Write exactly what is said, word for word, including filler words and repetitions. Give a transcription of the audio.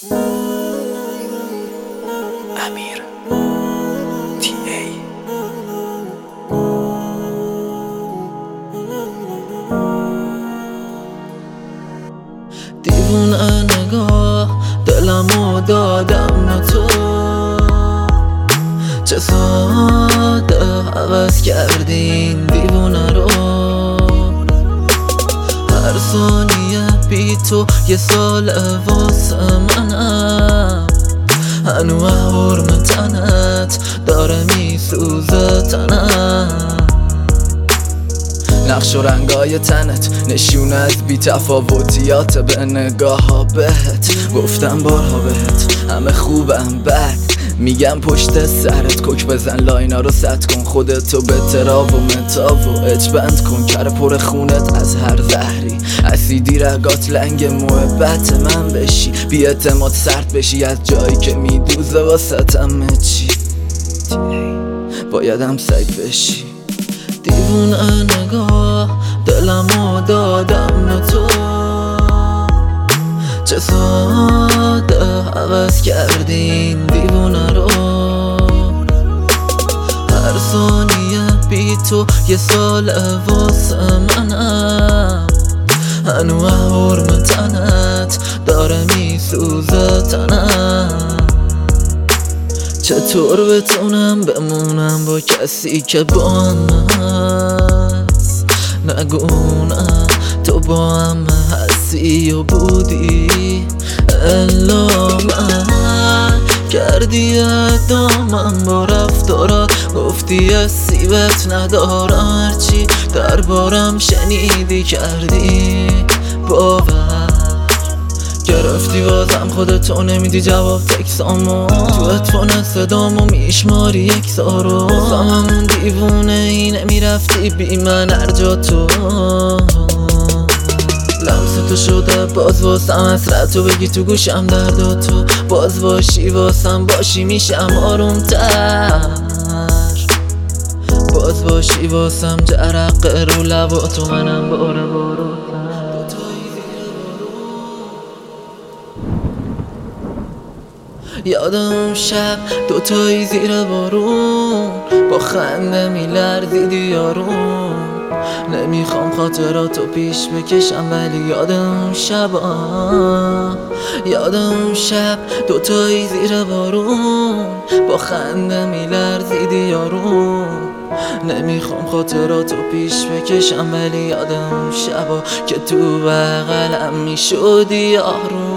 امیر تی ای دیوونه نگاه دلمو دادم نه تو، چه ساده عوض کردین دیوونه رو. هر ثانیه بی تو یه سال واسه منم، هنو حرم تنت داره میسوزه تنم. نقش و رنگای تنت نشون از بی تفاوتیات به نگاه ها بهت. گفتم بارها بهت همه خوبم بد میگم پشت سرت. کوک بزن لاینا رو ست کن، خودتو به تراب و متاب و اجبند کن. کر پر خونت از هر زهری، اسیدی رگات لنگ محبت من بشی. بی اعتماد سرد بشی از جایی که میدوزه واسطم چی. بایدم سگ بشی. دیوونه نگاه دلمو دادم نه تو، چه ساده عوض کردین دیوونه رو. هر ثانیه بی تو یه سال واسه منم، هنو حرم تنت داره میسوزه تنم. چطور بتونم بمونم با کسی که با هم هست؟ نگونم تو با هم هستی و بودی الا من کردی ادامم با رفتارات. گفتی اسیبت ندارم، هرچی دربارم شنیدی کردی باور. گرفتی بازم خودتو نمیدی جواب تکسامو، تو اتفان صدامو میشماری یک سارو. همون دیوونه ای نمیرفتی بی من هر جا تو. لمس تو شده باز واسم حسرتو بگی تو گوشم درد تو. باز باشی واسم باشی میشم آروم تر. باز باشی واسم جرقه رو لبا تو منم باره بارو. یادم شب دوتایی زیر بارون با خنده میلرزیدی یارون. نمیخوام خاطراتو پیش بکشم ولی یادم شب آه. یادم شب دوتایی زیر بارون با خنده میلرزیدی یارون. نمیخوام خاطراتو پیش بکشم ولی یادم شبا که تو بغلم میشدی یارون.